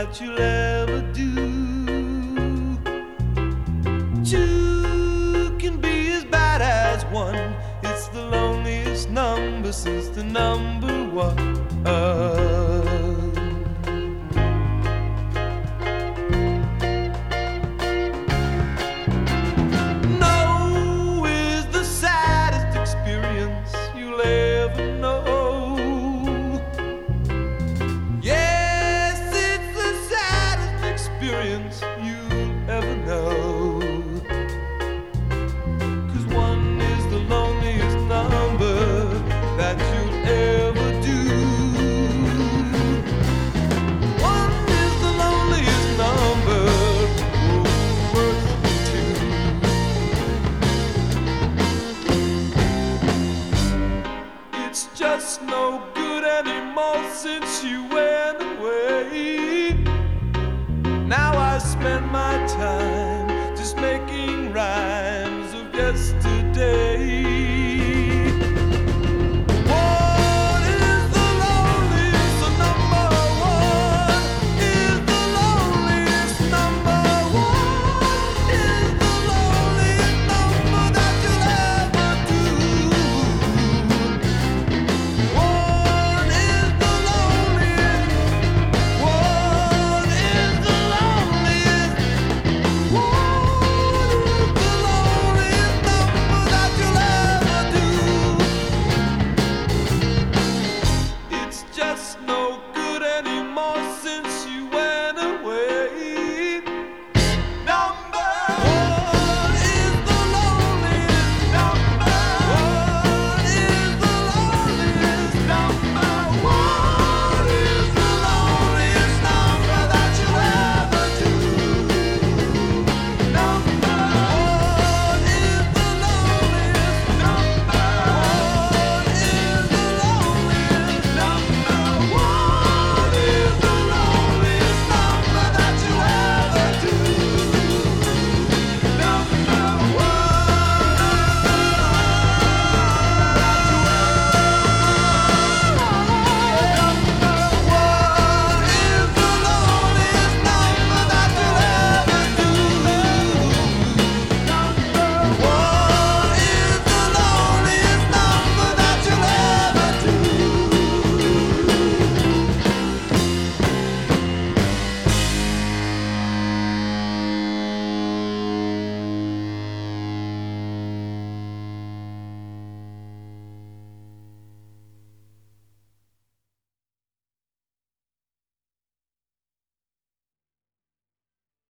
that you'll ever do. Two can be as bad as one. It's the loneliest number since the number one. No is the saddest experience you'll ever know. Yes, it's the saddest experience you'll ever know. 'Cause one is the loneliest number that you'll ever do. One is the loneliest number, worse than two. It's just no good anymore since you went away. Now I spend my time just making rhymes of yesterday.